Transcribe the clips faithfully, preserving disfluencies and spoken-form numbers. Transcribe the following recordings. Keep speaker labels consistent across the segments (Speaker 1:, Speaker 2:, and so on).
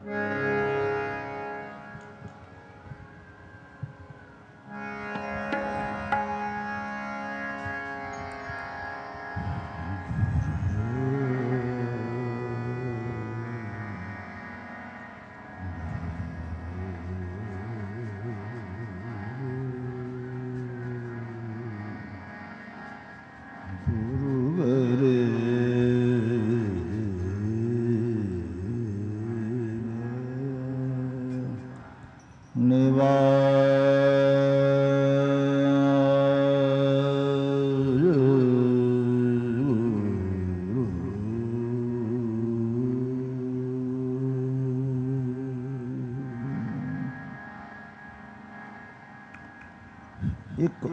Speaker 1: ਇੱਕ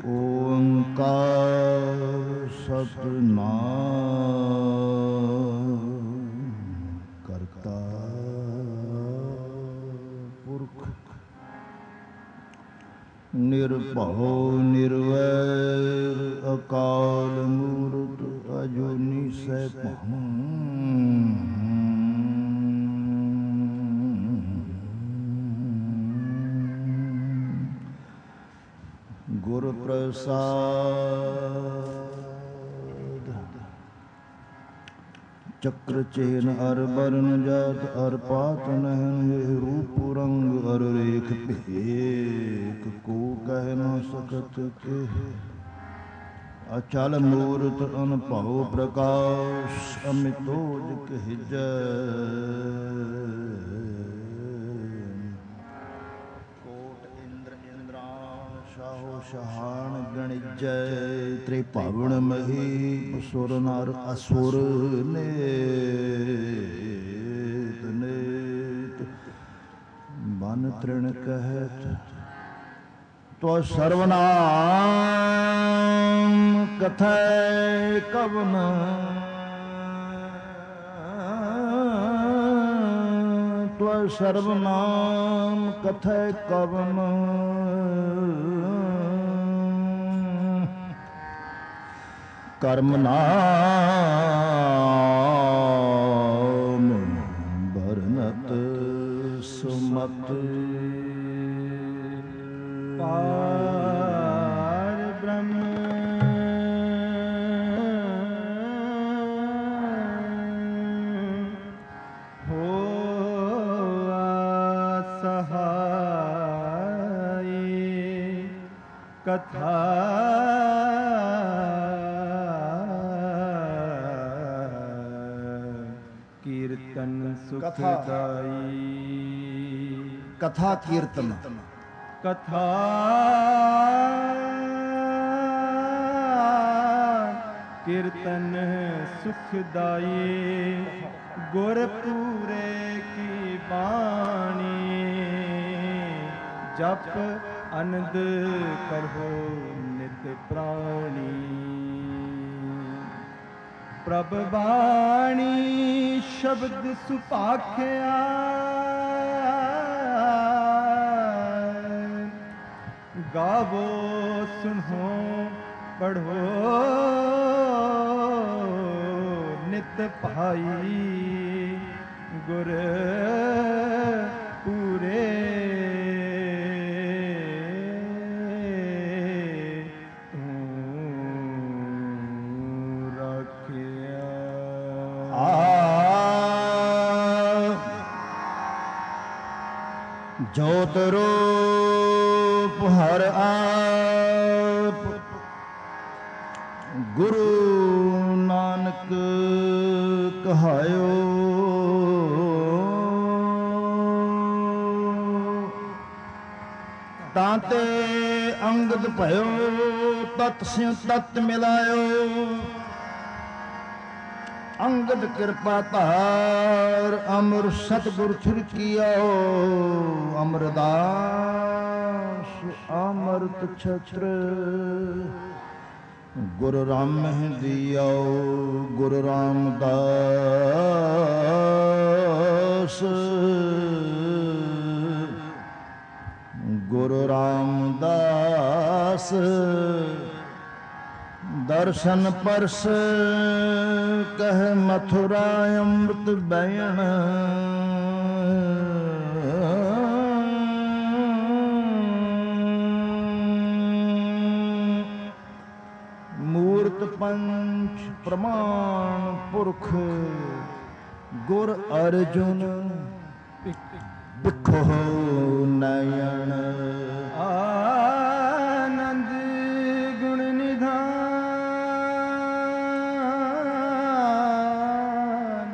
Speaker 1: ਓੰਕਾਰ ਸਤਿਨਾਮ ਕਰਤਾ ਪੁਰਖ ਨਿਰਭਉ ਨਿਰਵੈਰ ਅਕਾਲ ਮੂਰਤ ਅਜੂਨੀ ਸੈਭੰ ਗੁਰ ਪ੍ਰਸਾਦ ਚੱਕਰ ਚੇਨ ਅਰ ਬਰਨ ਜਾਤ ਅਰ ਪਾਤ ਨਹਿਨ ਰੂਪ ਰੰਗ ਅਰ ਰੇਖ ਭੇਕ ਕੋ ਕਹਿ ਨ ਸਕਤ ਕੇ ਅਚਲ ਮੂਰਤ ਅਨਭਉ ਪ੍ਰਕਾਸ਼ ਅਮਿਤੋਜ ਕਹਿਜੈ ਸ਼ਹਾਨ ਗਣਿਜੈ ਤ੍ਰਿਭਾਵਨ ਮਹੀ ਸੁਰ ਨਰ ਅਸੁਰ ਨੇਤ ਨੇਤ ਬਨ ਤ੍ਰਿਣ ਕਹਿਤ ਤੋ ਸਰਵਨਾਮ ਕਥੈ ਕਵਨ ਤੋ ਸਰਵਨਾਮ ਕਥੈ ਕਵਨ ਕਰਮ ਨਾਮ ਬਰਨਤ ਸੁਮਤ ਪਾਰ ਬ੍ਰਹਮ ਹੋਆ ਸਹਾਈ ਕਥਾ ਕੀਰਤਨ ਸੁਖਦਾਈ ਕਥਾ ਕੀਰਤਨ ਕਥਾ ਕੀਰਤਨ ਸੁਖਦਾਈ ਗੁਰ ਪੂਰੇ ਕੀ ਬਾਣੀ ਜਪ ਅਨੰਦ ਕਰੋ ਨਿਤ ਪ੍ਰਾਣੀ ਪ੍ਰਭ ਬਾਣੀ ਸ਼ਬਦ ਸੁਭਾਖਿਆ ਗਾਵੋ ਸੁਣੋ ਪੜ੍ਹੋ ਨਿਤ ਭਾਈ ਗੁਰ ਪੂਰੇ ਜੋਤ ਰੂਪ ਹਰ ਆਪ ਗੁਰੂ ਨਾਨਕ ਕਹਾਇਓ ਤਾਂਤੇ ਅੰਗਦ ਭਇਓ ਤਤ ਸਿਉ ਤਤ ਮਿਲਾਇਓ ਅੰਗਦ ਕਿਰਪਾ ਧਾਰ ਅਮਰ ਸਤਿਗੁਰ ਛਿੜਕਿਓ ਅਮਰਦਾਸ ਅਮਰਤ ਛਤਰ ਗੁਰੂ ਰਾਮ ਦਿਓ ਗੁਰੂ ਰਾਮਦਾਸ ਗੁਰੂ ਰਾਮਦਾਸ ਦਰਸ਼ਨ ਪਰਸ ਕਹਿ ਮਥੁਰਾ ਅੰਮ੍ਰਿਤ ਬੈਣ ਪੰਚ ਪ੍ਰਮਾਣ ਪੁਰਖ ਗੁਰ ਅਰਜੁਨ ਬਿਖੋ ਨਯਨ
Speaker 2: ਆਨੰਦ ਗੁਣ ਨਿਧਾਨ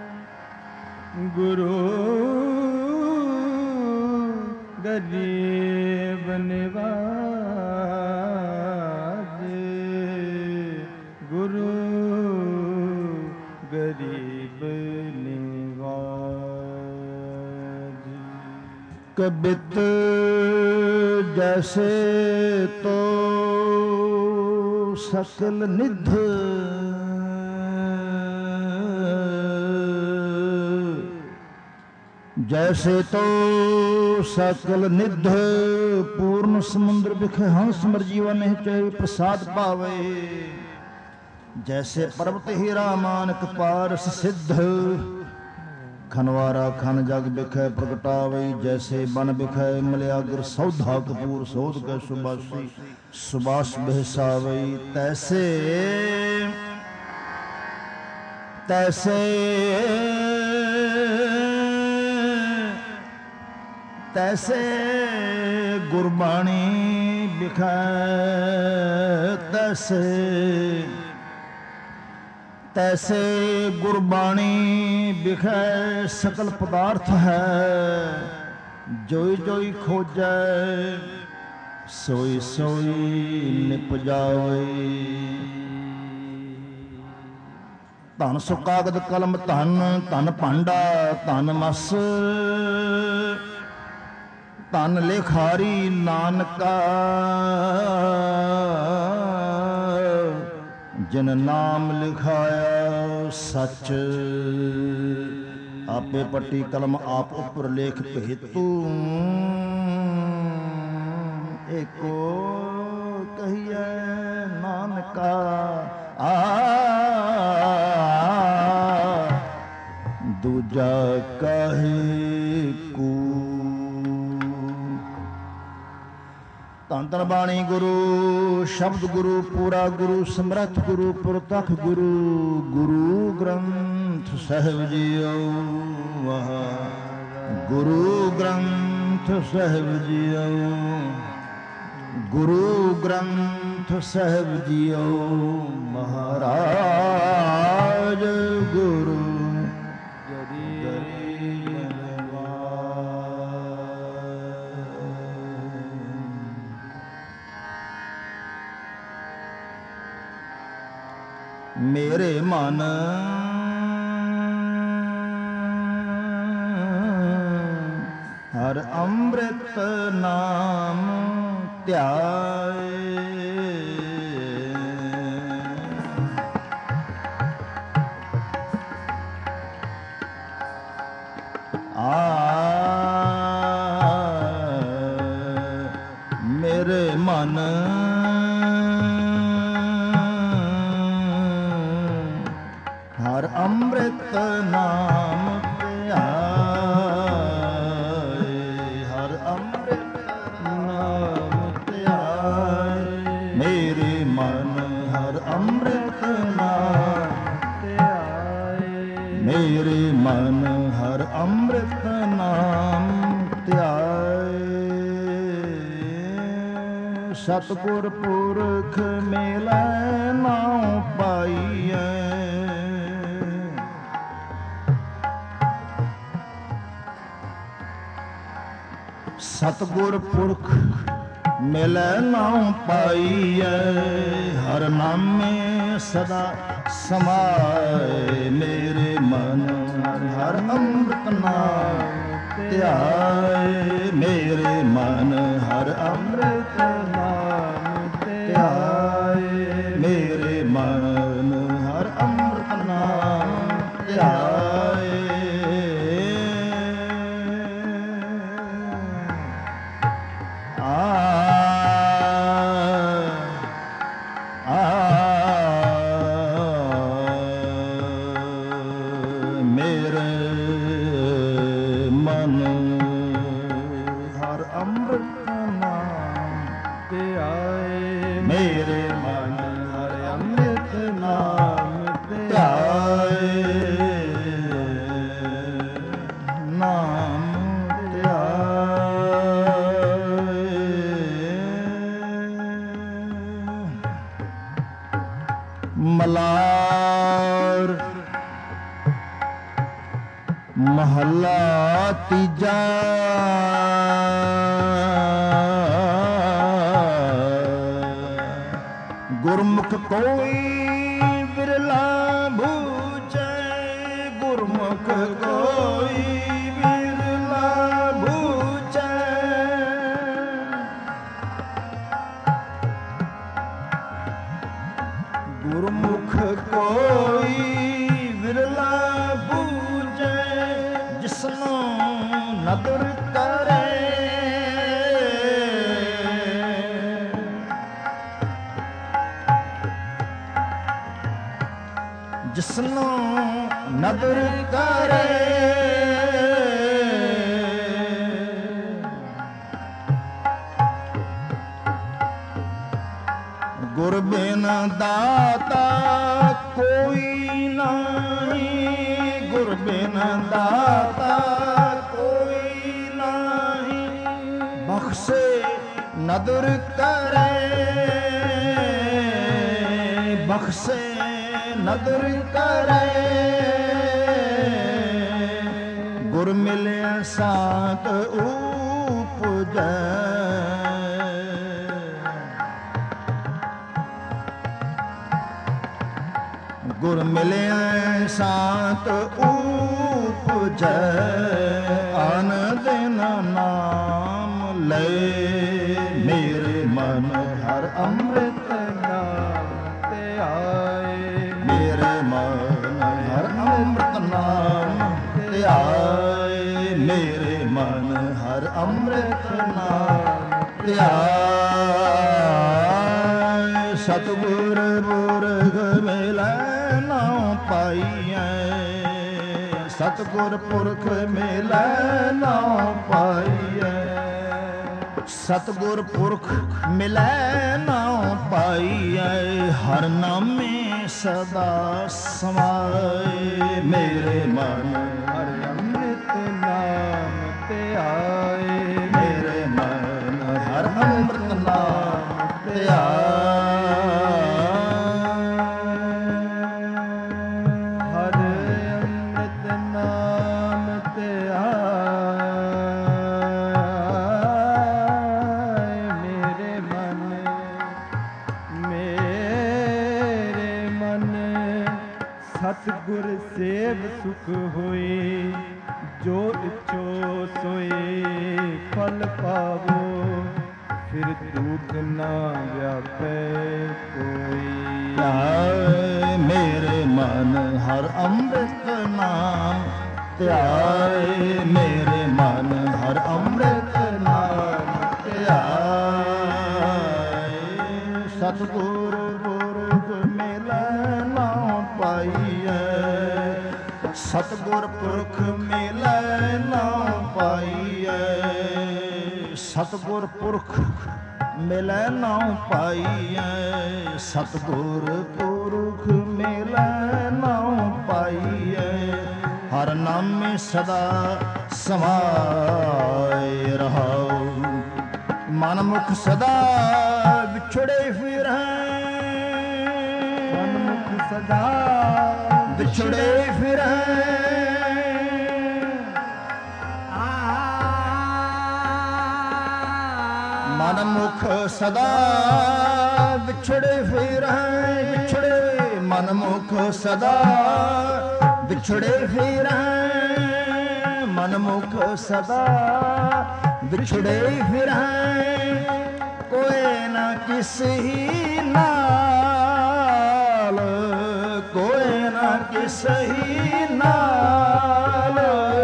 Speaker 2: ਗੁਰੂ ਗਰੀਬ ਨਿਵਾਜੇ ਗੁਰੂ ਗਰੀਬ ਨਿਵਾਜੇ
Speaker 1: ਕਬਿਤ ਜੈਸੇ ਤੋ ਸਕਲ ਨਿਧ जैसे तो सकल निध पूर्ण समुद्र बिखे हंस मरजीवन चाहे प्रसाद पावे जैसे पर्वत हीरा मानक पारस सिद्ध खनवारा खन जग बिखे प्रगटावे जैसे बन बिखे मलयागर सौधा कपूर सौध के सुबासी सुबास बहसावे तैसे तैसे तैसे गुरबाणी बिखै तैसे तैसे गुरबाणी बिखै सकल पदार्थ है जोई जोई खोजै सोई सोई निपजावे धन सो कागद कलम धन धन भांडा धन मस ਧਨ ਲਿਖਾਰੀ ਨਾਨਕਾ ਜਿਨ ਨਾਮ ਲਿਖਾਇਆ ਸੱਚ ਆਪੇ ਪੱਟੀ ਕਲਮ ਆਪ ਉੱਪਰ ਲੇਖ ਭੇਤੂ ਏਕੋ ਕਹੀਐ ਨਾਨਕਾ ਆ ਦੂਜਾ ਕਹੇ ਕੂ ਧੰਨ ਧੰਨ ਬਾਣੀ ਗੁਰੂ ਸ਼ਬਦ ਗੁਰੂ ਪੂਰਾ ਗੁਰੂ ਸਮਰੱਥ ਗੁਰੂ ਪੁਰਤਖ ਗੁਰੂ ਗੁਰੂ ਗ੍ਰੰਥ ਸਾਹਿਬ ਜੀਓ ਵਾਹ ਗੁਰੂ ਗ੍ਰੰਥ ਸਾਹਿਬ ਜੀਓ ਗੁਰੂ ਗ੍ਰੰਥ ਸਾਹਿਬ ਜੀਓ ਮਹਾਰਾਜ ਗੁਰੂ मेरे मन हर अमृत नाम ध्याए आ मेरे मन हर अमृत नाम ध्याए हर अमृत नाम ध्याए मेरे मन हर अमृत नाम ध्याए मेरे मन हर अमृत नाम ध्याए सतगुर पुरख मेलै नाउ पाईऐ सतगुर पुरख मिलै नाउ पाईऐ हर नामे सदा समाए मेरे मन हर अमृत नाम ध्याए मेरे मन हर अमृत नाम ध्याए मेरे मन हर अमृत नाम ध्याए ਮਹੱਲਾ ਤੀਜਾ। ਗੁਰਮੁਖ ਕੋਈ ਬਿਰਲਾ ਬੂਝੈ, ਗੁਰਮੁਖ ਕੋਈ ਬਿਰਲਾ ਬੂਝੈ। ਗੁਰਮੁਖ ਕੋਈ ਬਿਰਲਾ ਬੂਝੈ, ਜਿਸਨੂੰ ਨਦਰ ਕਰੇ। ਜਿਸਨੂੰ ਨਦਰ ਕਰੇ, ਗੁਰ ਬਿਨ ਦਾਤਾ ਕੋਈ ਨਹੀਂ, ਗੁਰ ਬਿਨ ਦਾਤਾ ਕੋਈ ਨਹੀਂ। ਬਖਸ਼ੇ ਨਦਰ ਕਰੇ, ਬਖਸ਼ੇ ਨਦਰ ਕਰੇ। ਗੁਰ ਮਿਲਿਆ ਸਾਤ ਉਪਜੈ, ਗੁਰ ਮਿਲਿਆ ਸਾਤ ਉਪਜੈ। ਅਨ ਦਿਨ ਨਾਮ ਲਏ, ਮੇਰੇ ਮਨ ਹਰ ਅੰਮ੍ਰਿਤ ਨਾਮ ਧਿਆਏ। ਮੇਰੇ ਮਨ ਹਰ ਅੰਮ੍ਰਿਤ ਨਾਮ ਧਿਆਏ, ਮੇਰੇ ਮਨ ਹਰ ਅੰਮ੍ਰਿਤ ਨਾਮ ਧਿਆਏ। ਸਤਿਗੁਰ ਪੁਰਖ ਮਿਲੈ ਨਾ ਪਾਈਐ, ਸਤਿਗੁਰ ਪੁਰਖ ਮਿਲੈ ਨਾ ਪਾਈਐ। ਸਤਿਗੁਰ ਪੁਰਖ ਮਿਲੈ ਨਾ ਪਾਈਐ, ਹਰ ਨਾਮੇ ਸਦਾ ਸਮਾਏ। ਮੇਰੇ ਮਨ ਹਰ ਅੰਮ੍ਰਿਤ ਨਾਮ ਧਿਆਏ, ਮੇਰੇ ਮਨ ਹਰ ਅੰਮ੍ਰਿਤ ਨਾਮ ਧਿਆਏ। ਹਰ ਅੰਮ੍ਰਿਤ ਨਾਮ ਧਿਆਏ, ਮੇਰੇ ਮਨ ਮੇਰੇ ਮਨ ਸਤਿਗੁਰ ਸੇਵ ਸੁਖ ਹੋਏ। ਜੋ ਇਛੋ ਸੋਏ ਫਲ ਪਾਵੋ, ਫਿਰ ਦੁਖ ਨਾ ਵਿਆਪੈ ਕੋਈ। ਮੇਰੇ ਮਨ ਹਰ ਅੰਮ੍ਰਿਤ ਨਾਮ ਧਿਆਏ, ਮੇਰੇ ਮਨ ਹਰ ਅੰਮ੍ਰਿਤ ਨਾਮ ਧਿਆਏ। ਸਤਿਗੁਰ ਪੁਰਖ ਮਿਲੈ ਨਾ ਪਾਈਐ, ਸਤਿਗੁਰ ਪੁਰਖ ਮਿਲੈ ਨਾ ਪਾਈਐ। ਸਤਿਗੁਰ ਪੁਰਖ ਮਿਲੈ ਨਾ ਪਾਈਐ, ਸਤਿਗੁਰ ਪੁਰਖ ਮਿਲੈ ਨਾ ਪਾਈਐ। ਹਰ ਨਾਮੇ ਸਦਾ ਸਮਾਏ ਰਹਾਉ, ਮਨ ਮੁਖ ਸਦਾ ਵਿਛੜੇ ਫਿਰੈ। ਮਨ ਮੁਖ ਸਦਾ ਵਿਛੜੇ ਫਿਰੈ, ਮਨ ਮੁਖ ਸਦਾ ਵਿਛੜੇ ਫਿਰੈ। ਵਿਛੜੇ ਮਨ ਮੁਖ ਸਦਾ ਵਿਛੜੇ ਫਿਰੈ, ਮਨ ਮੁਖ ਸਦਾ ਵਿਛੜੇ ਫਿਰੈ। ਕੋਇ ਨਾ ਕਿਸੀ ਨਾਲ, ਕੋਇ ਨਾ ਕਿਸੀ ਨਾਲ।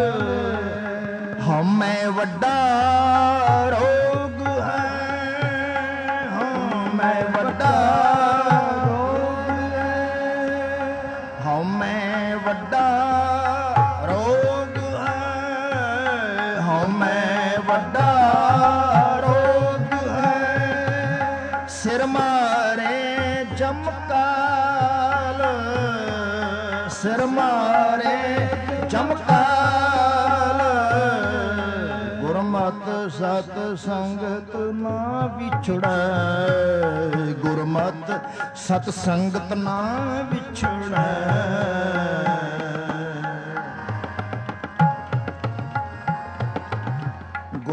Speaker 1: ਹਉਮੈ ਵੱਡਾ ਰੋਗ ਹੈ, ਹਉਮੈ ਵੱਡਾ ਰੋਗ ਹੈ। ਹਉਮੈ ਵੱਡਾ ਰੋਗ ਹੈ, ਹਉਮੈ ਵੱਡਾ ਰੋਗ ਹੈ। ਸਿਰ ਮਾਰੇ ਜਮਕਾਲ, ਸਿਰ ਮਾਰੇ ਜਮਕਾਲ। ਗੁਰਮਤਿ ਸਤ ਸੰਗਤ ਨਾ ਵਿਛੜੈ, ਗੁਰਮਤਿ ਸਤ ਸੰਗਤ ਨਾ ਵਿਛੜੈ।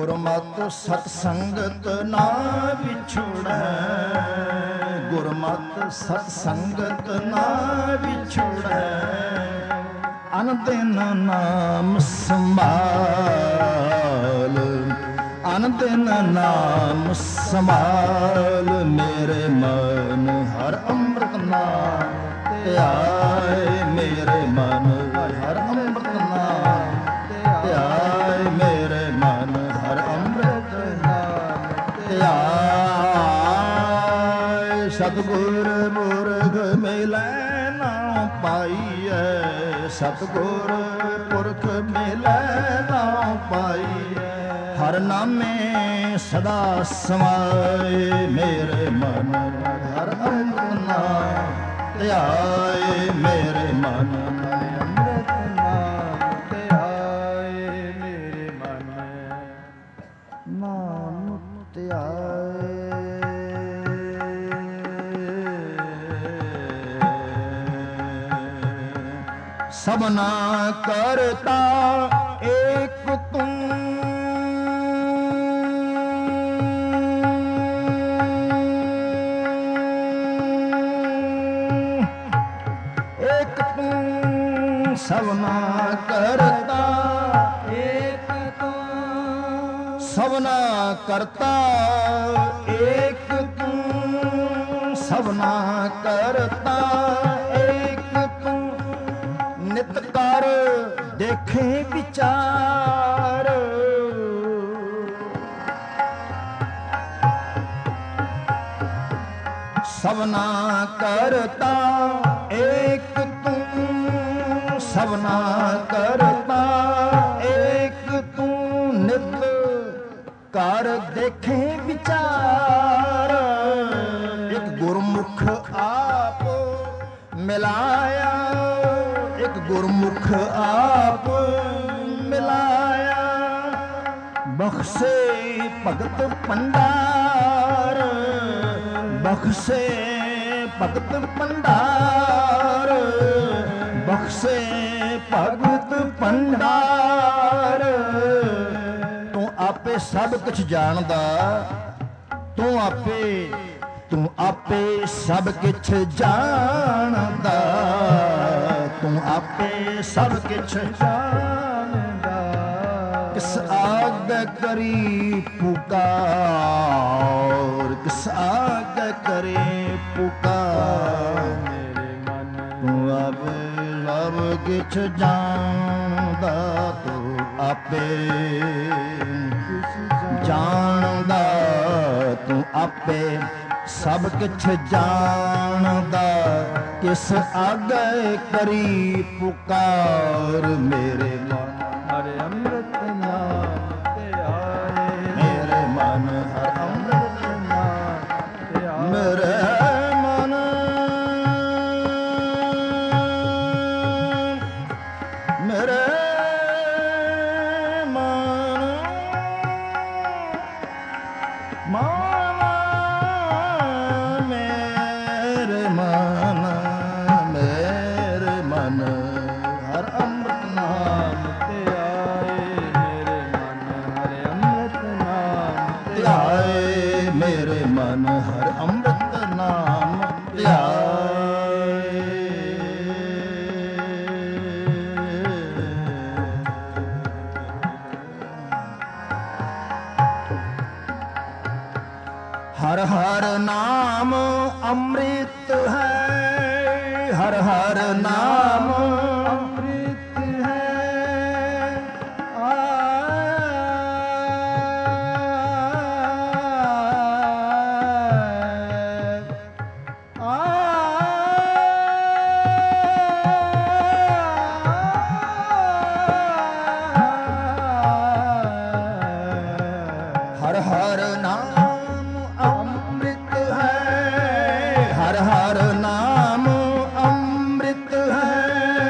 Speaker 1: ਗੁਰਮਤਿ ਸਤ ਸੰਗਤ ਨਾ ਵਿਛੁੜੈ, ਗੁਰਮਤਿ ਸਤ ਸੰਗਤ ਨਾ ਵਿਛੁੜੈ, ਅਨ ਦਿਨ ਨਾਮ ਸੰਭਾਲ, ਅਨ ਦਿਨ ਨਾਮ ਸੰਭਾਲ, ਮੇਰੇ ਮਨ ਹਰ ਅੰਮ੍ਰਿਤ ਨਾਮ ਧਿਆਏ, ਮੇਰੇ ਮਨ ਹਰ ਅੰਮ੍ਰਿਤ ਨਾਮ ਧਿਆਏ, ਮੇਰੇ ਮਨ ਹਰ ਅੰਮ੍ਰਿਤ ਨਾਮ ਧਿਆਏ। ਸਤਿਗੁਰ ਪੁਰਖ ਮਿਲੈ ਨਾ ਪਾਈਐ, ਸਤਿਗੁਰ ਪੁਰਖ ਮਿਲੈ ਨਾ ਪਾਈਐ, ਹਰ ਨਾਮੇ ਸਦਾ ਸਮਾਏ, ਮੇਰੇ ਮਨ ਹਰ ਅੰਮ੍ਰਿਤ ਨਾਮ ਧਿਆਏ, ਮੇਰੇ ਮਨ ਅੰਮ੍ਰਿਤ ਨਾਮ ਧਿਆਏ, ਮੇਰੇ ਮਨ ਨਾਮ ਧਿਆਏ। ਸਭਨਾ ਕਰਤਾ ਏਕ ਤੂੰ, ਏਕ ਤੂੰ ਸਭਨਾ ਕਰਤਾ ਏਕ ਤੂੰ, ਸਭਨਾ ਕਰਤਾ ਏਕ ਤੂੰ, ਸਭਨਾ ਕਰਤਾ ਏਕ ਤੂੰ, ਨਿਤ ਕਰ ਦੇਖੇ ਵਿਚਾਰ, ਸਭਨਾ ਕਰਤਾ ਏਕ ਤੂੰ, ਸਭਨਾ ਕਰਤਾ ਏਕ ਤੂੰ, ਨਿਤ ਕਰ ਦੇਖੇ ਵਿਚਾਰ, ਇੱਕ ਗੁਰਮੁਖ ਆਪ ਮਿਲਾਇਆ, ਇੱਕ ਗੁਰਮੁਖ ਆਪ ਮਿਲਾਇਆ, ਬਖਸ਼ੇ ਭਗਤ ਭੰਡਾਰ, ਬਖਸ਼ੇ ਭਗਤ ਭੰਡਾਰ, ਬਖਸ਼ੇ ਭਗਤ ਭੰਡਾਰ। ਤੂੰ ਆਪੇ ਸਭ ਕੁਛ ਜਾਣਦਾ, ਤੂੰ ਆਪੇ ਤੂੰ ਆਪੇ ਸਭ ਕੁਛ ਜਾਣਦਾ, ਤੂੰ ਆਪੇ ਸਭ ਕੁਛ ਜਾਣਦਾ, ਕਿਸ ਆਗੇ ਕਰੀ ਪੁਕਾਰ, ਕਿਸ ਆਗੇ ਕਰੇ ਪੁਕਾਰ, ਮੇਰੇ ਮਨ ਤੂੰ ਆਪੇ ਸਭ ਕੁਛ ਜਾਣਦਾ, ਤੂੰ ਆਪੇ ਜਾਣਦਾ, ਤੂੰ ਆਪੇ ਸਭ ਕੁਛ ਜਾਣਦਾ, ਕਿਸ ਆਗੇ ਕਰੀ ਪੁਕਾਰ, ਮੇਰੇ ਮਨ ਹਰ ਅੰਮ੍ਰਿਤ ਨਾਮ ਧਿਆਏ, ਮੇਰੇ ਮਨ ਹਰ ਅੰਮ੍ਰਿਤ ਨਾਮ ਧਿਆਏ, ਮੇਰੇ ਮਨ ਮੇਰੇ ਮਨ ਮਨ ਮੇਰੇ ਮਨ ਮੇਰੇ ਮਨ ਹਰ ਅੰਮ੍ਰਿਤ ਨਾਮ ਧਿਆਏ, ਮੇਰੇ ਮਨ ਹਰ ਅੰਮ੍ਰਿਤ ਨਾਮ ਧਿਆਏ, ਮੇਰੇ ਮਨ ਹਰ ਅੰਮ੍ਰਿਤ ਨਾਮ ਧਿਆਏ। ਹਰ ਹਰ ਨਾਮ ਅੰਮ੍ਰਿਤ ਹੈ, ਹਰ ਹਰ ਨਾਮ ਅੰਮ੍ਰਿਤ ਹੈ, ਆ ਆ ਹਰ ਹਰ ਨਾਮ ਅੰਮ੍ਰਿਤ ਹੈ, ਹਰ ਹਰ ਨਾਮ ਅੰਮ੍ਰਿਤ ਹੈ,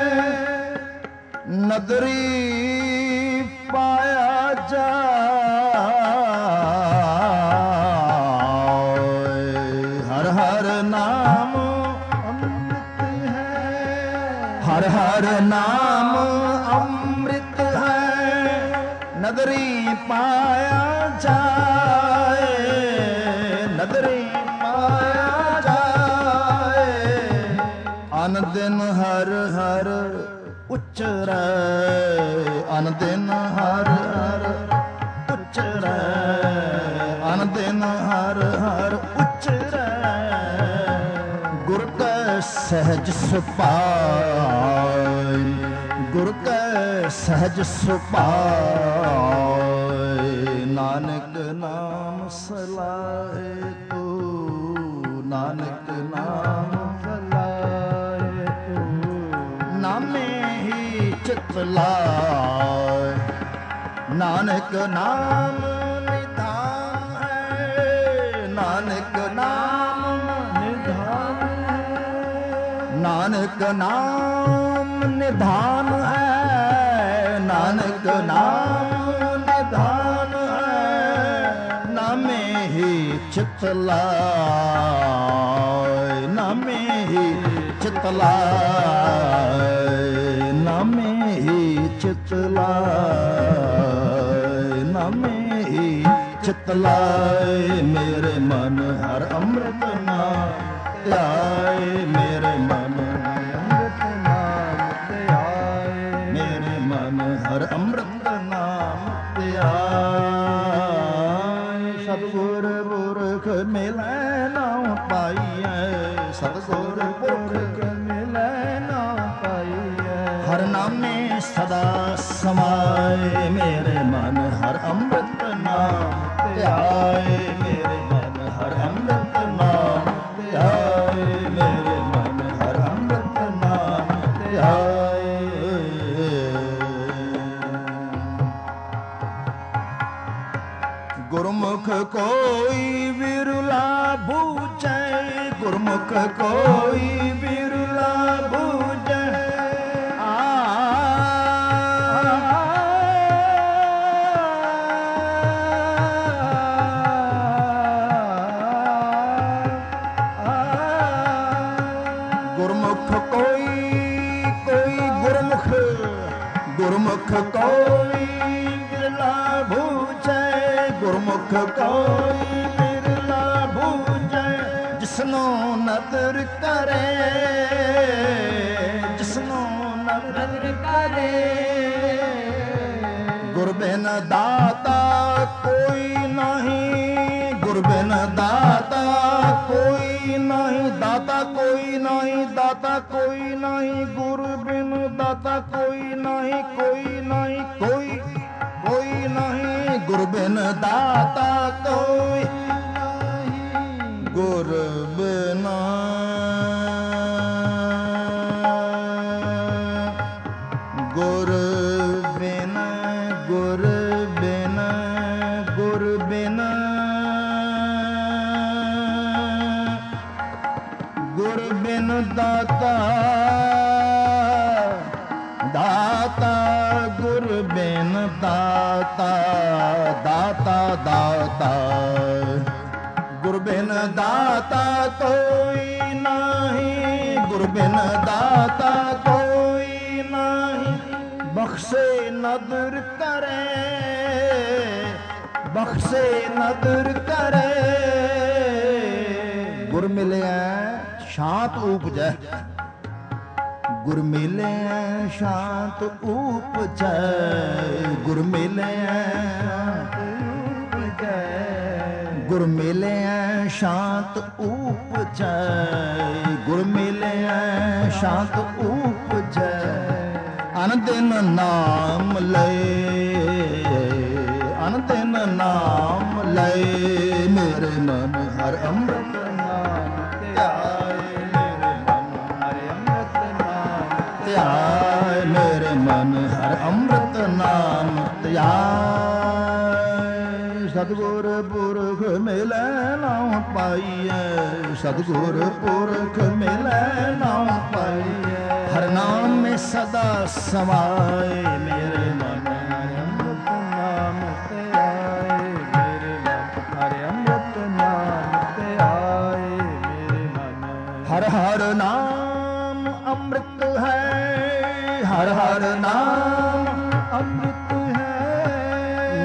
Speaker 1: ਨਦਰੀ ਪਾਇਆ ਜਾਏ, ਹਰ ਹਰ ਨਾਮ ਅੰਮ੍ਰਿਤ ਹੈ, ਹਰ ਹਰ ਨਾਮ ਅੰਮ੍ਰਿਤ ਹੈ, ਨਦਰੀ नदरी पाया जाए, नदरी पाया जाए, अन दिन हर हर उच्चरै, अन दिन हर हर उच्चरै, अन दिन हर हर उच्चरै, गुर कै सहज सुपाय, गुर कै सहज सुपाय, नानक नाम सलाहे तू, नानक नाम सलाहे तू, नामे ही चित लाय, नानक नाम निधान है, नानक नाम निधान है, नानक नाम निधान है, नानक नाम निधान है, नामे ही चित लाय, नामे ही चित लाय, नामे ही चित लाय, नामे ही चित लाय, मेरे मन हर अमृत नाम ध्याय, मेरे मन अमृत नाम ध्याय, मेरे मन हर अमृत नाम ध्याय, सतगुर पुरख मिलै नाम पाइयै, सतगुर पुरख मिलै नाम पाइयै, हर नामे सदा समाए, मेरे मन हर अमृत नाम ध्याय, मेरे मन हर अमृत नाम ध्याय, मेरे मन हर अमृत नाम ध्याय। गुरमुख कोई विरला बूझै, गुरमुख कोई विरला बूझै, गुरमुख कोई बिरला बूझै, गुरमुख कोई बिरला बूझै, जिसनो नदर करे, जिसनो नदर करे, गुर बिन दाता कोई नहीं, गुर बिन दाता कोई नहीं, दाता कोई नहीं, दाता कोई नहीं, गुरु बिन दाता कोई नहीं, कोई नहीं, कोई कोई नहीं, गुरु बिन दाता कोई नहीं, गुरु बिना गुरु बिन गुरु बिन गुरु बिन गुरु बिन दाता दाता, गुर बिन दाता दाता दाता, गुर बिन दाता कोई नहीं, गुर बिन दाता कोई नहीं, बख्शे नदर करे, बख्शे नदर करे, गुर मिलिया शांत उपजै, गुर मिले शांत उपजै, गुर मिले गुर मिले शांत उपजै, गुर मिले शांत उपजै, अन दिन नाम लय, अन दिन नाम लय, मेरे मन हर अमृत नाम ध्याय, मेरे मन हर अमृत नाम ध्याय, सतगुर पुरख मिलै नाम पाइयै, सतगुर पुरख मिलै नाम पाइयै, हर नाम में सदा समाए, मेरे मन हर अमृत नाम ध्याय, मेरे मन हर अमृत नाम ध्याय, मेरे मन हर हर नाम अमृत है, हर हर नाम अमृत है,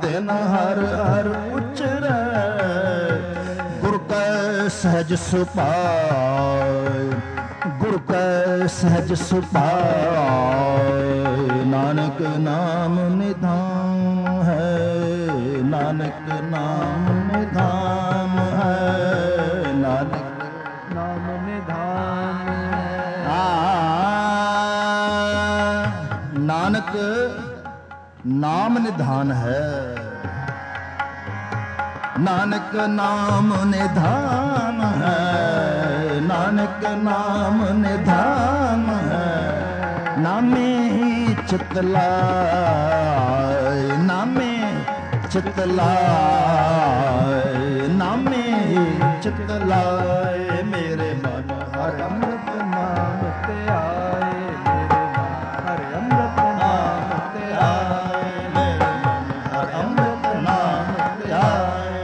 Speaker 1: ਤਿਨ ਹਰ ਹਰ ਉਚਰੈ, ਗੁਰ ਕੈ ਸਹਿਜ ਸੁਭਾਇ, ਗੁਰ ਕੈ ਸਹਿਜ ਸੁਭਾਇ। ਨਾਨਕ ਨਾਮ ਨਿਧਾਨ ਹੈ, ਨਾਨਕ ਨਾਮ ਨਿਧਾਨ ਹੈ, ਨਾਨਕ
Speaker 2: ਨਾਮ ਨਿਧਾਨ ਹੈ।
Speaker 1: ਨਾਨਕ ਨਾਮ ਨਿਧਾਨ ਹੈ, ਨਾਨਕ ਨਾਮ ਨਿਧਾਨ ਹੈ, ਨਾਨਕ ਨਾਮ ਨਿਧਾਨ ਹੈ। ਨਾਮੇ ਹੀ ਚਿਤ ਲਾਇ, ਨਾਮੇ ਚਿਤ ਲਾਇ, ਨਾਮੇ ਹੀ ਚਿਤ ਲਾਇ। ਮੇਰੇ ਮਨ ਹਰ ਅੰਮ੍ਰਿਤ ਨਾਮ ਤੇ ਆਏ, ਮੇਰੇ ਮਨ ਹਰ ਅੰਮ੍ਰਿਤ ਨਾਮ ਤੇ ਆਏ, ਮੇਰੇ ਮਨ ਹਰ ਅੰਮ੍ਰਿਤ ਨਾਮ ਤੇ ਆਏ,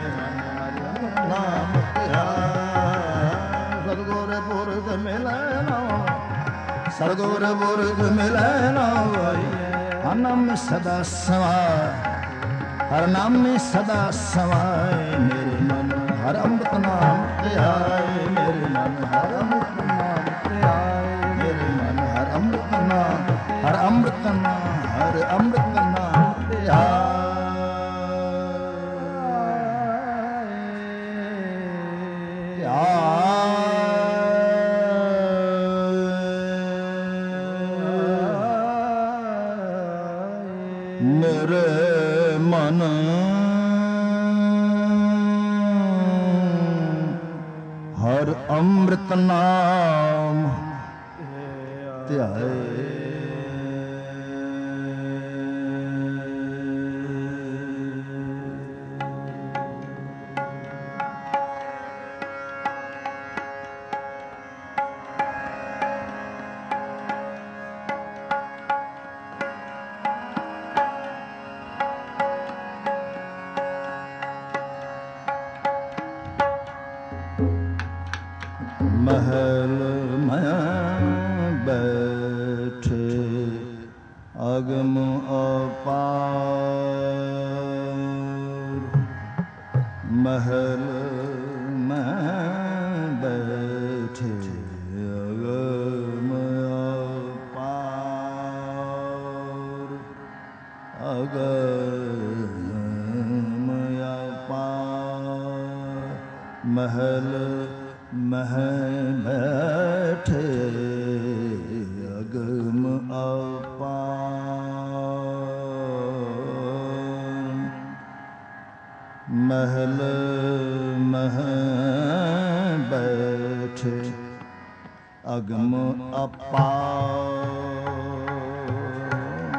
Speaker 1: ਨਾਮ ਤੇ ਆਏ। ਸਤਿਗੁਰ ਪੁਰਖ ਮਿਲੈ ਨਾ, ਸਤਿਗੁਰ ਪੁਰਖ ਮਿਲੈ ਨਾ ਵਾਈ। ਹਰ ਨਾਮ ਸਦਾ ਸਮਾਇ, ਹਰ ਨਾਮ ਸਦਾ ਸਮਾਇ। ਮੇਰੇ ਮਨ ਹਰ ਅੰਮ੍ਰਿਤ ਨਾਮ ਤੇ ਆਏ, ਮੇਰੇ ਮਨ ਹਰ ਅੰਮ੍ਰਿਤ ਨਾਮ ਤੇ ਆਏ, ਮੇਰੇ ਮਨ ਹਰ ਅੰਮ੍ਰਿਤ ਨਾਮ, ਹਰ ਅੰਮ੍ਰਿਤ ਨਾਮ, ਹਰ ਅੰਮ੍ਰਿਤ ਨਾਮ ਤੇ ਆਏ। ਮੇਰੇ ਮਨ ਹਰ ਅੰਮ੍ਰਿਤ ਨਾਮ ਧਿਆਏ। महल में बैठे अगम अपार, महल में बैठे अगम अपार, अगम अपार। महल मह बैठे अगम अपार, महल मह बैठे अगम अपार।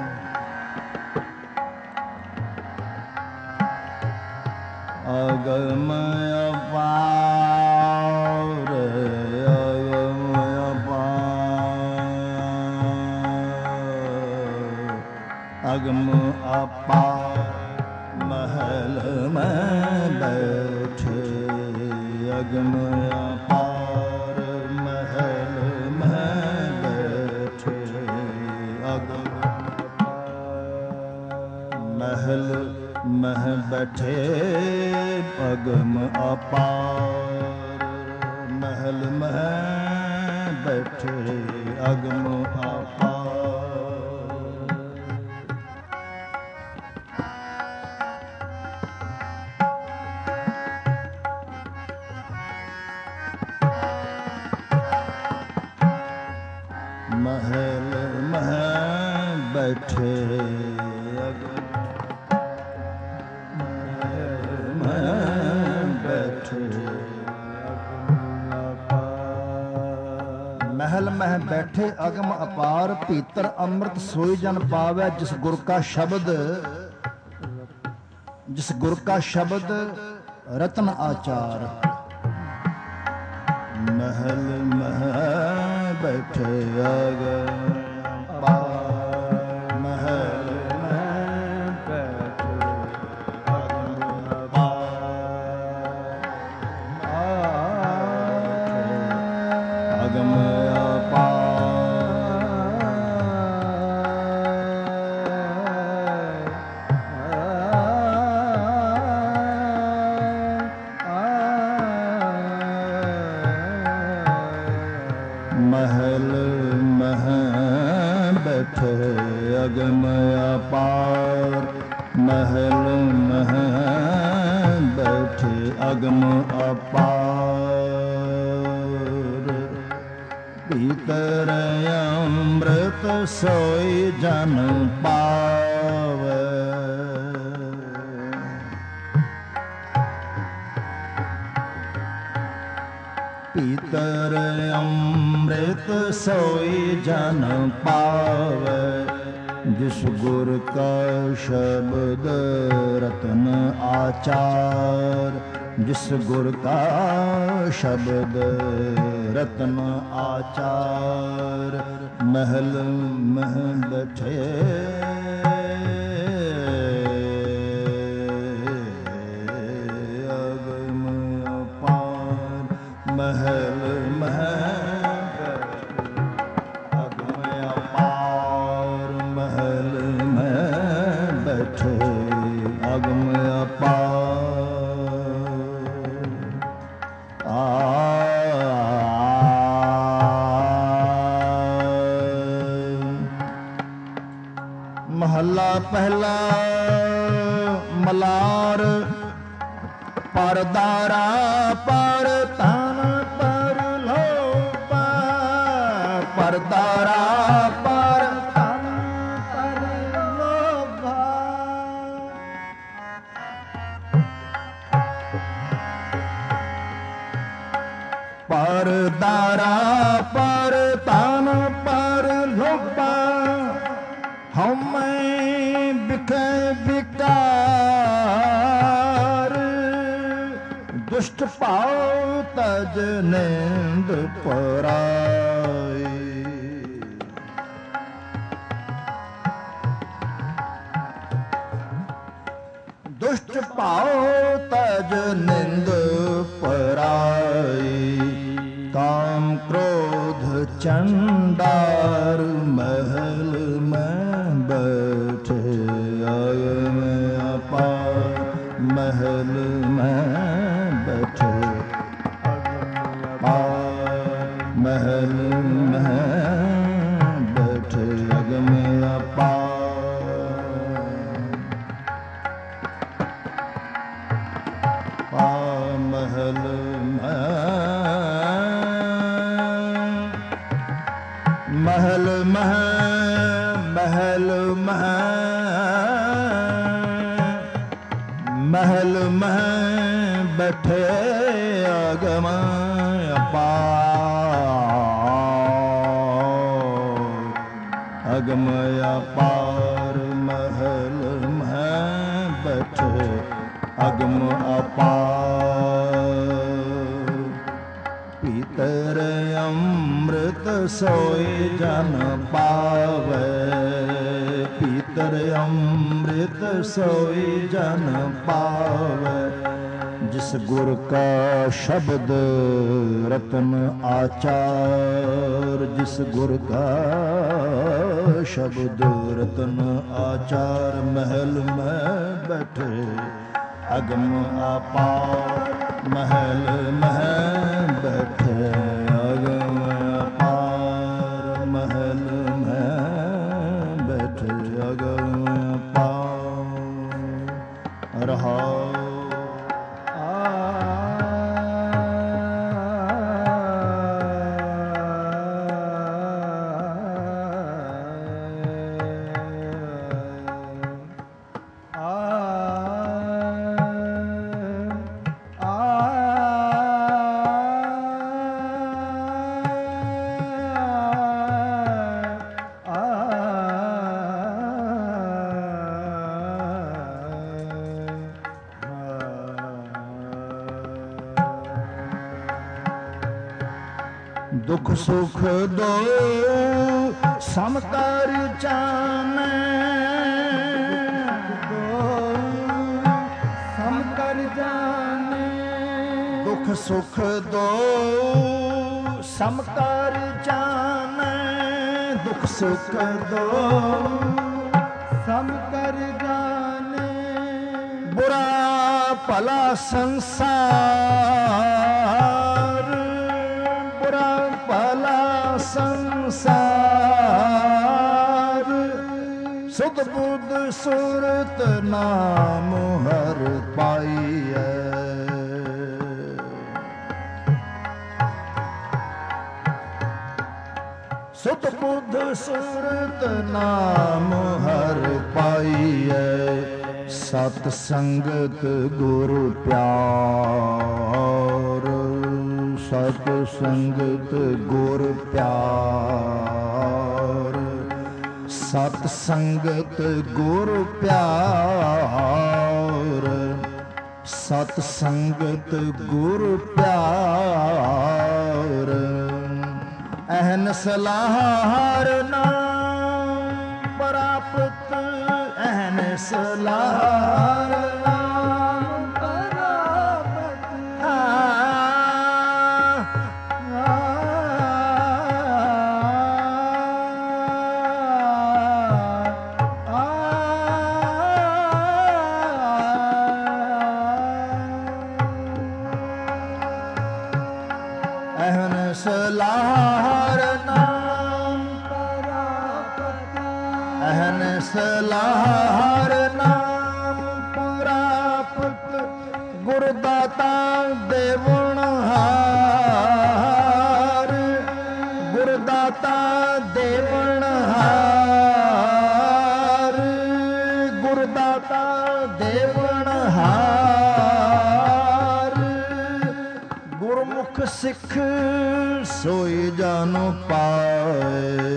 Speaker 1: अगम अपार, अगम अपार, अगम अपार। महल में बैठे अगम अपार, महल में बैठे अगम अपार। महल मह बैठे अगम अपार, महल मह बैठे अगम अपार। महल मह बैठे अगम महल मह बैठे अगम अपार। भीतर अमृत सोई जन पावै, जिस गुर का शब्द, जिस गुर का शब्द रतन आचार। महल मह बैठे अगम अपार, महल मह बैठे अगम अपार, अगम अपार। महल मह बैठे अगम अपार। महल मह बैठे अगम अपार। भीतर अमृत सोई जन पावे। भीतर अमृत सोई जन पावे। जिस गुर का शब्द रतन आचार। जिस गुर का शब्द रतन आचार। महल मह बैठे अगम अपार। महल मह अगम अपार। महल मह बैठे अगम अपार। आ महला पहला मलार। परदारा पर तन पर लोपा। परदारा पर तन पर लोभा। परदारा पर तन पर लोपा। हमें बिकै बिकार। दुष्ट भाव तज निंद पराई। दुष्ट भाव तज निंद पराई। काम क्रोध चंडार महल में बैठे अगम अपार। महल में बैठे महल में बैठे अगम अपार। महल में महल मह महल मह महल मह बैठे अगम अपार। अगम अपार। महल मह बैठे अगम अपार। भीतर अमृत सोई जन पावे। भीतर अमृत सोई जन पावे। जिस गुर का शब्द रतन आचार। जिस गुर का शब्द रतन आचार। महल में बैठे अगम अपार। महल में बैठे अगम अपार। महल में बैठे अगम अपार। रहा दुख सुख दो समकर जाने। समकर जाने। दुख सुख दो समकर जाने। दुख सुख दो समकर जाने। बुरा भला संसार। बुरा भला संसार। ਸੰਸਾਰ। ਸੁਧ ਬੁੱਧ ਸੁਰਤ ਨਾਮ ਹਰ ਪਾਈਐ। ਸੁਧ ਬੁੱਧ ਸੁਰਤ ਨਾਮ ਹਰ ਪਾਈਐ। ਸਤ ਸੰਗਤ ਗੁਰ ਪਿਆਰ। ਸਤ ਸੰਗਤ ਗੁਰ ਪਿਆਰ। ਸਤ ਸੰਗਤ ਗੁਰ ਪਿਆਰ। ਸਤ ਸੰਗਤ ਗੁਰ ਪਿਆਰ। ਅਹਨ ਸਲਾਹਰ ਨਾਮ ਪ੍ਰਾਪਤ। ਅਹਨ ਸਲਾਹਰ ਨਾਮ ਪ੍ਰਾਪਤ। ਆ ਅਹਨ ਸਲਾਹਰ ਨਾਮ ਪ੍ਰਾਪਤ। ਅਹਨ ਸਲਾਹਰ ਨਾਮ ਪ੍ਰਾਪਤ। ਗੁਰ ਦਾਤਾ ਦੇਵਨਹਾਰ। ਗੁਰ ਦਾਤਾ ਦੇਵਨਹਾਰ। ਗੁਰ ਦਾਤਾ ਦੇਵਨਹਾਰ। ਗੁਰਮੁਖ ਸਿੱਖ ਸੋਈ ਜਨ ਪਾਏ।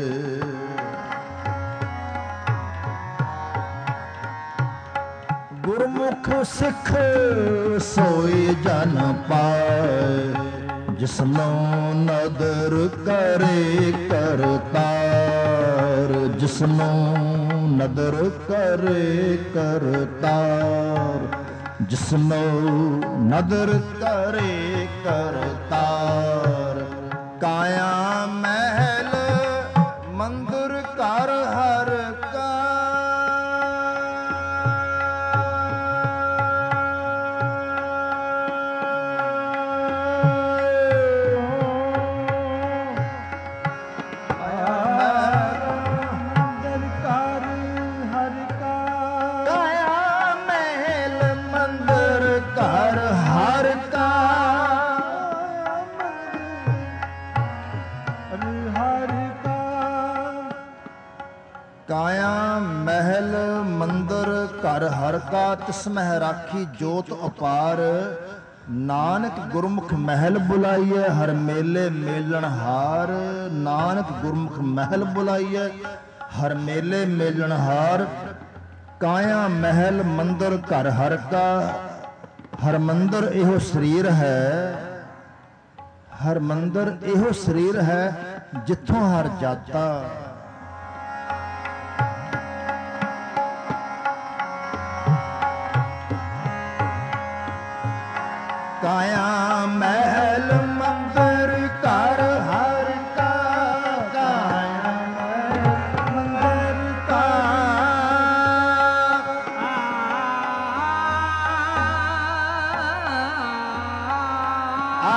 Speaker 1: ਗੁਰਮੁਖ ਸਿੱਖ ਸੋਈ ਜਨ ਪਾਏ। ਜਿਸਨੂੰ ਨਦਰ ਕਰੇ ਕਰਤਾਰ। ਜਿਸਨੂੰ ਨਦਰ ਕਰੇ ਕਰਤਾਰ। ਜਿਸਨੂੰ ਨਦਰ ਕਰੇ ਕਰਤਾਰ। ਕਾਇਆ ਮਹਿਲ ਮੰਦਰ ਘਰ ਹਰ ਕਾ। ਕਾਇਆ ਮਹਿਲ ਮੰਦਰ ਘਰ ਹਰ ਕਾ। ਤਿਸ ਮਹਿ ਰਾਖੀ ਜੋਤ ਅਪਾਰ। ਨਾਨਕ ਗੁਰਮੁਖ ਮਹਿਲ ਬੁਲਾਈਐ ਹਰ ਮੇਲੇ ਮੇਲਣ ਹਾਰ। ਨਾਨਕ ਗੁਰਮੁਖ ਮਹਿਲ ਬੁਲਾਈਐ ਹਰ ਮੇਲੇ ਮੇਲਣ ਹਾਰ। ਕਾਇਆ ਮਹਿਲ ਮੰਦਰ ਘਰ ਹਰ ਕਾ। ਹਰ ਮੰਦਰ ਇਹੋ ਸਰੀਰ ਹੈ। ਹਰ ਮੰਦਰ ਇਹੋ ਸਰੀਰ ਹੈ ਜਿੱਥੋਂ ਹਰ ਜਾਤਾ। ਕਾਇਆ ਮਹਿਲ ਮੰਦਰ ਘਰ ਹਰ ਕਾ। ਕਾਇਆ ਮਹਿਲ ਮੰਦਰ ਕਾ। ਆ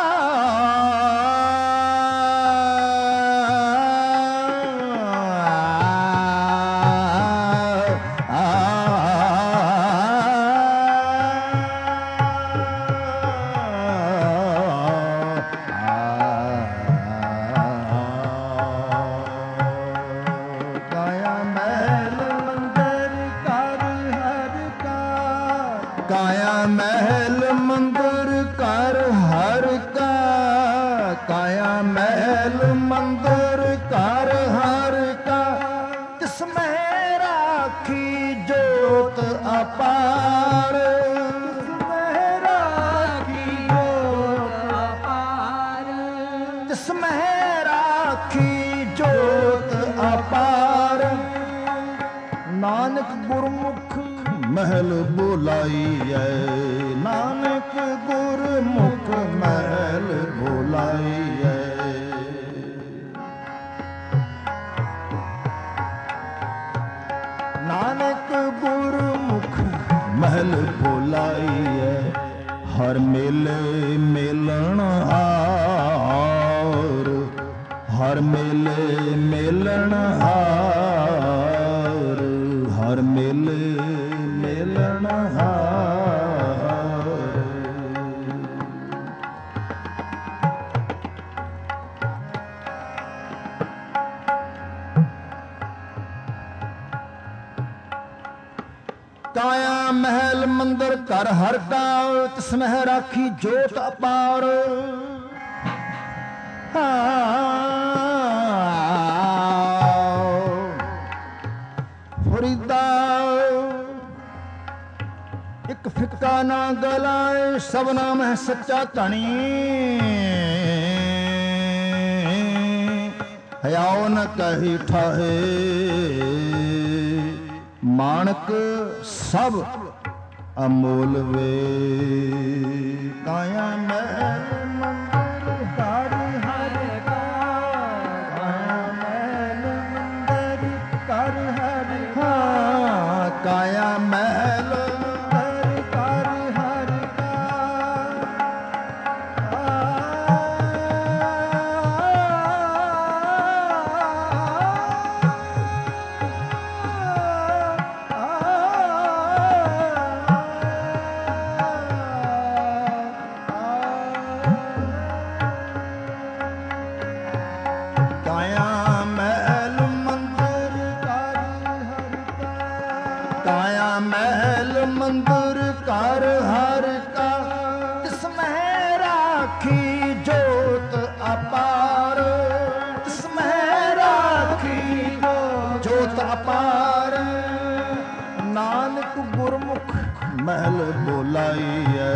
Speaker 1: ਕਾਇਆ ਮਹਿਲ ਮੰਦਰ ਘਰ ਹਰ ਕਾ। ਕਾਇਆ ਮਹਿਲ ਮੰਦਰ ਘਰ ਹਰ ਕਾ। ਤਿਸ ਮਹਿ ਰਾਖੀ ਜੋਤ ਅਪਾਰ। ਤਿਸ ਮਹਿ ਰਾਖੀ ਜੋਤ ਅਪਾਰ। ਤਿਸ ਮਹਿ ਰਾਖੀ ਜੋਤ ਅਪਾਰ। ਨਾਨਕ ਗੁਰਮੁਖ ਮਹਿਲ ਬੁਲਾਈਐ। ਨਾਨਕ ਗੁਰਮੁਖ ਮਹਿਲ ਬੁਲਾਈਐ। ਨਾਨਕ ਗੁਰਮੁਖ ਮਹਿਲ ਬੁਲਾਈਐ। ਹਰ ਮੇਲੇ ਮੇਲਣ ਹਾਰ। ਹਰ ਹਰ ਮੇਲੇ ਮੇਲਣ ਹਾਰ, ਹਰ ਮੇਲੇ ਮੇਲਣ ਹਾਰ। ਕਾਇਆ ਮਹਿਲ ਮੰਦਰ ਘਰ ਹਰ ਕਾ, ਤਿਸ ਮਹਿ ਰਾਖੀ ਜੋਤ ਅਪਾਰ। ਫਰੀਦਾ ਇੱਕ ਫਿੱਕਾ ਨਾ ਗਲਾਏ, ਸਭਨਾ ਮਹਿ ਸੱਚਾ ਧਣੀ। ਹਿਆਉ ਨ ਕਹੀ ਠਾਹੇ, ਮਾਣਕ ਸਭ ਅਮੋਲ ਵੇ। ਕਾਇਆ ਮਹਿਲ ਮੰਦਰ ਘਰ ਹਰ ਕਾ, ਕਾਇਆ ਮਹਿਲ ਮੰਦਰ ਘਰ ਹਰ ਕਾ, ਕਾਇਆ ਮਹਿਲ ਮੰਦਰ ਘਰ ਹਰ ਕਾ। ਮੰਦਰ ਘਰ ਹਰ ਕਾ, ਤਿਸ ਮਹਿ ਰਾਖੀ ਜੋਤ ਅਪਾਰ। ਤਿਸ ਮਹਿ ਰਾਖੀ ਜੋਤ ਅਪਾਰ। ਨਾਨਕ ਗੁਰਮੁਖ ਮਹਿਲ ਬੋਲਾਈਐ,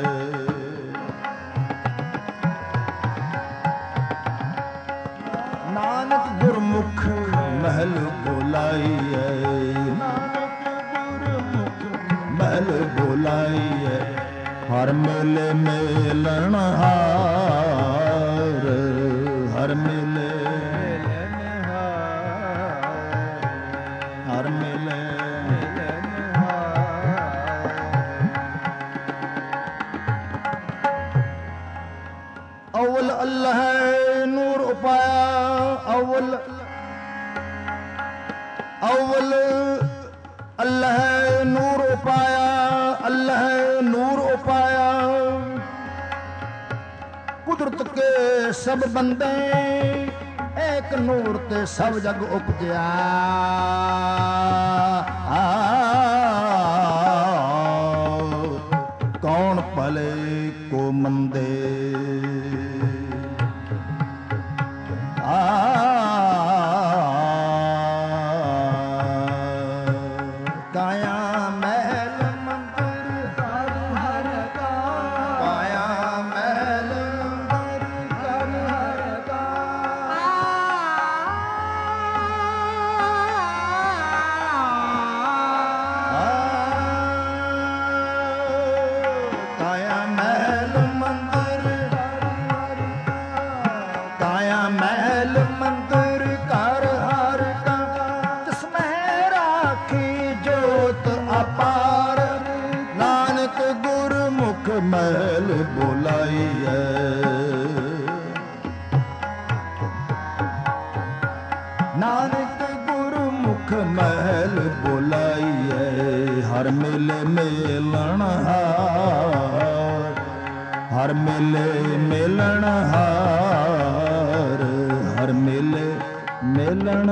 Speaker 1: ਨਾਨਕ ਗੁਰਮੁਖ ਮਹਿਲ ਬੋਲਾਈਐ, ਮਹਿਲ ਬੋਲਾਈਐ। ਹਰ ਮੇਲੇ ਮੇਲਣ ਹਾਰ, ਹਰ ਮੇਲੇ ਮੇਲਣ ਹਾਰ, ਹਰ ਮੇਲੇ ਮੇਲਣ ਹਾਰ। ਅਵਲ ਅੱਲਾਹ ਨੂਰ ਉਪਾਇਆ, ਅਵਲ ਅਵਲ ਅੱਲਾਹ ਨੂਰ ਉਪਾਇਆ, ਅੱਲਾਹ ਨੂਰ ਉਪਾਇਆ। ਕੁਦਰਤ ਕੇ ਸਭ ਬੰਦੇ, ਏਕ ਨੂਰ ਤੇ ਸਭ ਜਗ ਉਪਜਿਆ। ਕੌਣ ਭਲੇ ਕੋ ਮੰਦੇ, ਆ ਮਹਿਲ ਬੋਲਾਈਐ। ਨਾਨਕ ਗੁਰਮੁਖ ਮਹਿਲ ਬੋਲਾਈਐ। ਹਰ ਮੇਲੇ ਮੇਲਣ ਹਾਰ, ਹਰ ਮੇਲੇ ਮੇਲਣ ਹਾਰ, ਹਰ ਮੇਲੇ ਮੇਲਣ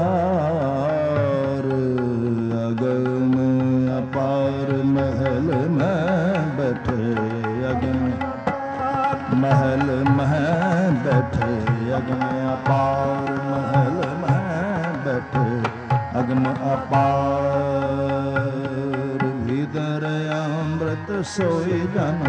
Speaker 1: ਹਾਰ। ਅਗਮ ਅਪਾਰ ਮਹਿਲ ਮੈਂ ਬੈਠੇ, ਅਗਮ ਮਹਿਲ ਮੈਂ ਬੈਠੇ, ਅਗਮ ਅਪਾਰ ਮਹਿਲ ਮੈਂ ਬੈਠੇ, ਅਗਮ ਅਪਾਰ। ਭੀਤਰ ਅੰਮ੍ਰਿਤ ਸੋਈ ਜਨ,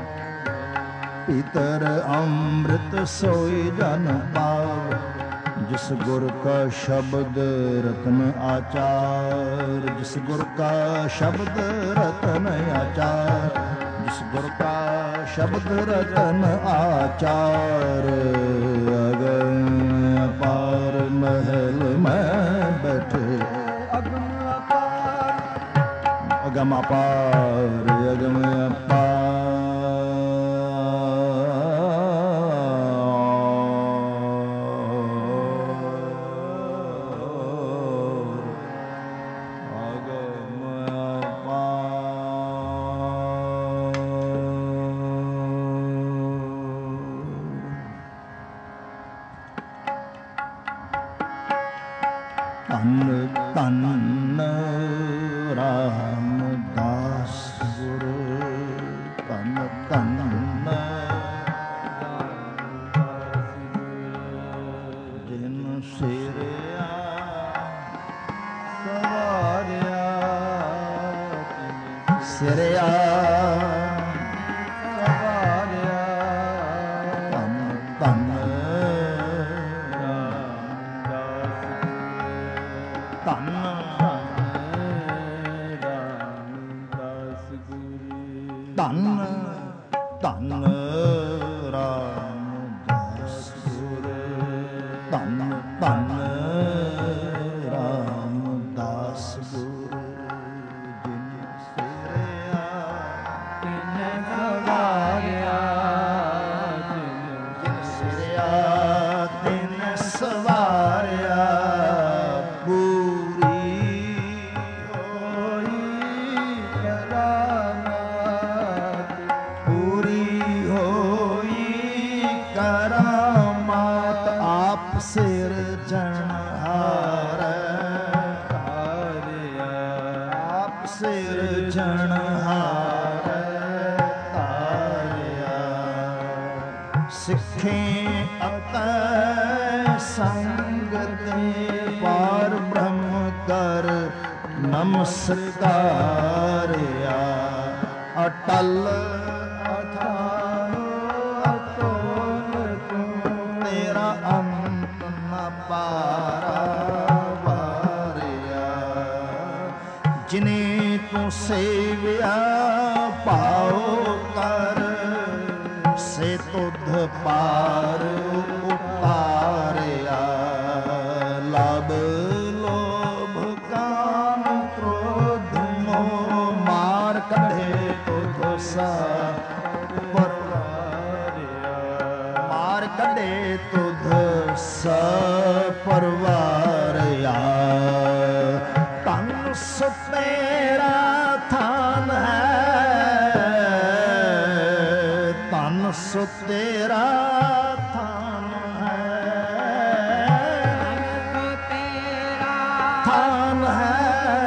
Speaker 1: ਭੀਤਰ ਅੰਮ੍ਰਿਤ ਸੋਈ ਜਨ ਪਾਵ। ਜਿਸ ਗੁਰ ਕਾ ਸ਼ਬਦ ਰਤਨ ਆਚਾਰ, ਜਿਸ ਗੁਰ ਕਾ ਸ਼ਬਦ ਰਤਨ ਆਚਾਰ, ਜਿਸ ਗੁਰ ਕਾ ਸ਼ਬਦ ਰਤਨ ਆਚਾਰ। ਅਗਮ ਅਪਾਰ ਮਹਿਲ ਮੈਂ ਬੈਠੇ, ਅਗਮ ਅਪਾਰ, ਅਗਮ ਅਪਾਰ, ਅਗਮ ਅਪਾਰ। ਧੰਨ ਧੰਨ ਰਾਮਦਾਸ ਗੁਰੂ ਧੰਨ ਧੰਨ ਜਿਨ ਸਿਰਿਆ ਸਵਾਰਿਆ ਸਿਰਿਆ ਸਵਾਰਿਆ ਧੰਨ ਧੰਨ ਧੰਨ ਧੰਨ ਧੰਨ ਰਾਮਦਾਸ ਗੁਰੂ ਧੰਨ ਧੰਨ ਰਾਮਦਾਸ ਗੁਰੂ ਜਿਨ ਸਿਰਿਆ ਤਿਨ ਸਵਾਰਿਆ ਜਿਨ ਸਿਰਿਆ ਤਿਨ ਸਵਾਰਿਆ ਸਿੱਖੇ ਅਕੈ ਸੰਗਤ ਪਾਰ ਬ੍ਰਹਮ ਕਰ ਨਮਸਕਾਰਿਆ ਅਟਲ ਅਥਾਨ ਅਤੁਲ ਤੂੰ ਤੇਰਾ ਅੰਤ ਨ ਪਾਰਾਵਾਰਿਆ ਜਿਨੇ ਤੂੰ ਸੇਵਿਆ ਪਾਉ ਕਰ ਸੇ ਤੁਧ ਪਾਰ ਉਤਾਰਿਆ ਲਬ ਲੋਭ ਕਾਮ ਕ੍ਰੋਧ ਮੋਹ ਮਾਰ ਕੱਢੇ ਤੁਧ ਸਾ ਪਰਵਾਰਿਆ ਮਾਰ ਕੱਢੇ ਤੁਧ ਸਾ ਪਰਵਾਰਿਆ ਧੰਨ ਸੋ ਤੇਰਾ ਥਾਨ ਹੈ ਸੋ ਤੇਰਾ ਥਾਨ ਹੈ ਸੋ ਤੇਰਾ ਥਾਨ ਹੈ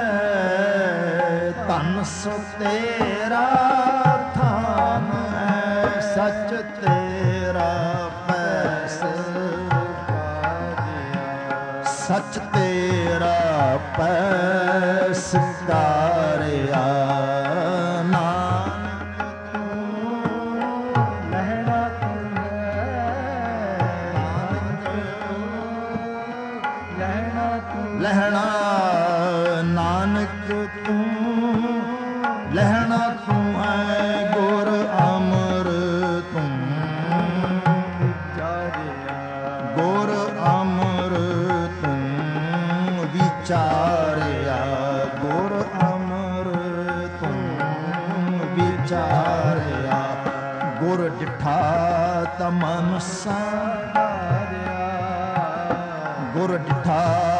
Speaker 1: ਧੰਨ ਸੋ ਤੇਰਾ ਥਾਨ ਹੈ ਸੱਚ ਤੇਰਾ ਪੈਸ ਸੱਚ ਤੇਰਾ ਪੈਸ ਕਾਰਿਆ ਲਹਿਣਾ ਨਾਨਕ ਤੂੰ ਲਹਿਣਾ ਤੂੰ ਹੈ ਗੁਰ ਅਮਰ ਤੂੰ ਗੁਰ ਅਮਰ ਤੂੰ ਵਿਚਾਰਿਆ ਗੁਰ ਅਮਰ ਤੂੰ ਵਿਚਾਰਿਆ ਗੁਰ ਡਿਠਾ ਤਾ ਮਨ ਸਾਰਿਆ ਗੁਰ ਡਿਠਾ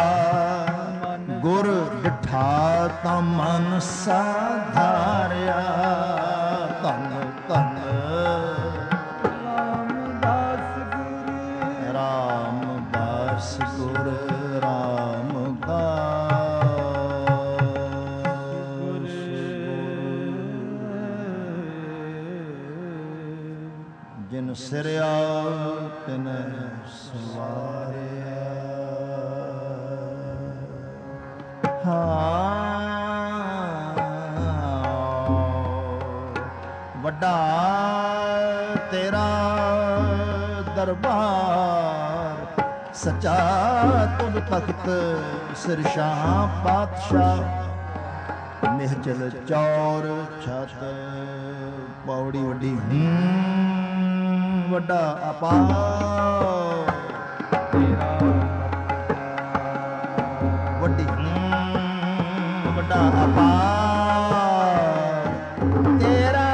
Speaker 1: ਗੁਰ ਡਿਠਾ ਤਾਂ ਮਨ ਸਾਧਾਰਿਆ ਧੰਨ ਧੰਨ ਰਾਮਦਾਸ ਗੁਰੂ ਰਾਮਦਾਸ ਗੁਰੂ ਰਾਮਦਾਸ ਜਿਨ ਸਿਰਿਆ ਤਿਨ ਸਵਾਰਿਆ ਵੱਡਾ ਤੇਰਾ ਦਰਬਾਰ ਸੱਚਾ ਤੁਧ ਤਖਤ ਸਿਰਸ਼ਾਹ ਪਾਤਸ਼ਾਹ ਨਿਹਚਲ ਚੌਰ ਛਤ ਪੌੜੀ ਵੱਡੀ ਵੱਡਾ ਅਪਾਰ ਤੇਰਾ ਵੱਡੀ ਵੱਡਾ ਅਪਾਰ ਤੇਰਾ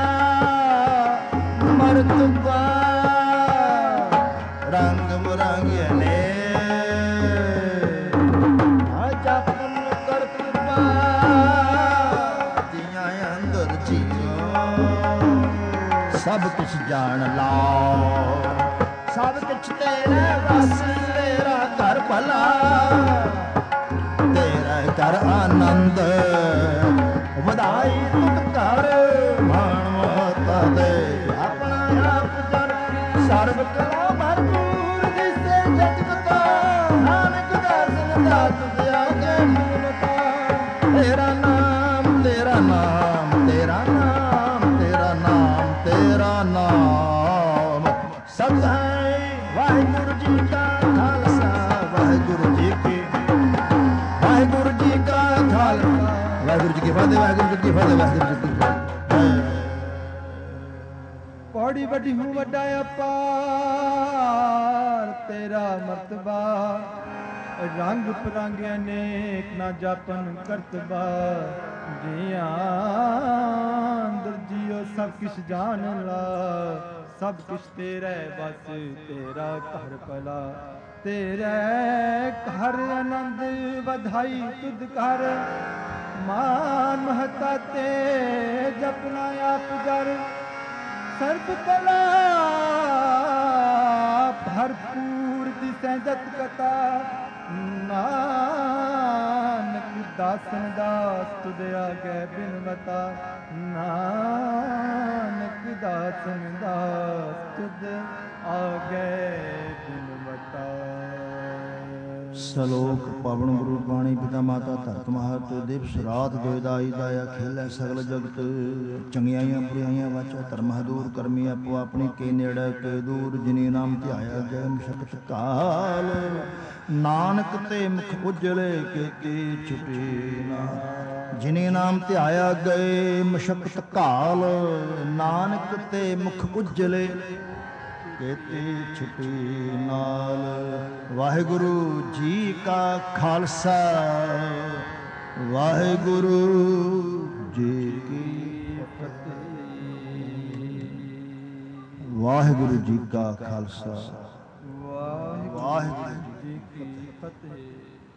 Speaker 1: ਮਰਤਬਾ ਰੰਗ ਬਰੰਗੇ ਨੇ ਆ ਜਪਨ ਕਰਤਬਾ ਦੀਆਂ ਅੰਦਰ ਜੀਓ ਸਭ ਕੁਛ ਜਾਣ ਲਾਓ ਸਭ ਕੁਛ ਤੇਰੇ ਵਸ ਤੇਰਾ ਘਰ ਭਲਾ ਜੀ ਕੀ ਫਤਿਹ, ਵਾਹਿਗੁਰੂ ਜੀ ਕੀ ਫਤਿਹ, ਵਾਹਿਗੁਰੂ ਜੀ ਕੀ ਫਤਿਹ।
Speaker 2: ਪੌੜੀ ਵੱਡੀ ਹੂੰ ਵੱਡਾ ਅਪਾਰ ਤੇਰਾ ਮਰਤਬਾ, ਰੰਗ ਪਰੰਗ ਅਨੇਕ ਨਾ ਜਾਪਨ ਕਰਤਬਾ, ਜਿਆਂ ਦਰਜੀਓ ਸਭ ਕਿਛ ਜਾਣ ਲਾ, ਸਭ ਕਿਛ ਤੇਰੇ ਬਸ ਤੇਰਾ ਘਰ ਭਲਾ, ਤੇਰੇ ਘਰ ਆਨੰਦ ਵਧਾਈ ਤੁਧ ਕਰ, ਮਾਨ ਮਹਤਾ ਤੇ ਜਪਨਾ ਆਪ ਜਰ, ਸਰਬ ਕਲਾ ਭਰਪੂਰ ਦਿਸੈ ਜਤ ਕਥਾ, ਨਾਨਕ ਦਾਸਨ ਦਾਸ ਤੁਧ ਆਗੇ ਬਿਨਵਤਾ, ਨਾਨਕ ਦਾਸਨ ਦਾਸ ਤੁਧ ਆਗੇ ਬਿਨਵਤਾ।
Speaker 1: ਸਲੋਕ ਪਵਨ ਗੁਰੂ ਬਾਣੀ ਪਿਤਾ ਮਾਤਾ ਧਰਤ ਮਹਤ, ਦਿਵਸ ਰਾਤ ਦੁਇਦਾਈ ਦਾਇਆ ਖੇਲੇ ਸਗਲ ਜਗਤ, ਚੰਗਿਆਈਆਂ ਬੁਰਾਈਆਂ ਵਾਚਾ ਧਰਮ ਦੂਰ, ਕਰਮੀ ਆਪੋ ਆਪਣੀ ਕੇ ਨੇੜੇ ਕੇ ਦੂਰ, ਜਿਨੀ ਨਾਮ ਧਿਆਇਆ ਜੈ ਮਸ਼ਕਤ ਕਾਲ, ਨਾਨਕ ਤੇ ਮੁਖ ਉਜਲੇ ਕੀਤੀ ਛੁਟੀ ਨਾ, ਜਿਨੇ ਨਾਮ ਧਿਆਇਆ ਗਏ ਮਸ਼ਕਤ ਕਾਲ, ਨਾਨਕ ਤੇ ਮੁਖ ਉਜਲੇ ਕੀਤੀ ਛੁਟੀ ਨਾਲ। ਵਾਹਿਗੁਰੂ ਜੀ ਕਾ ਖਾਲਸਾ, ਵਾਹਿਗੁਰੂ ਜੀ ਕੀ ਫਤਿਹ। ਵਾਹਿਗੁਰੂ ਜੀ ਕਾ ਖਾਲਸਾ, ਵਾਹਿਗੁਰੂ ਜੀ ਕੀ ਫਤਿਹ।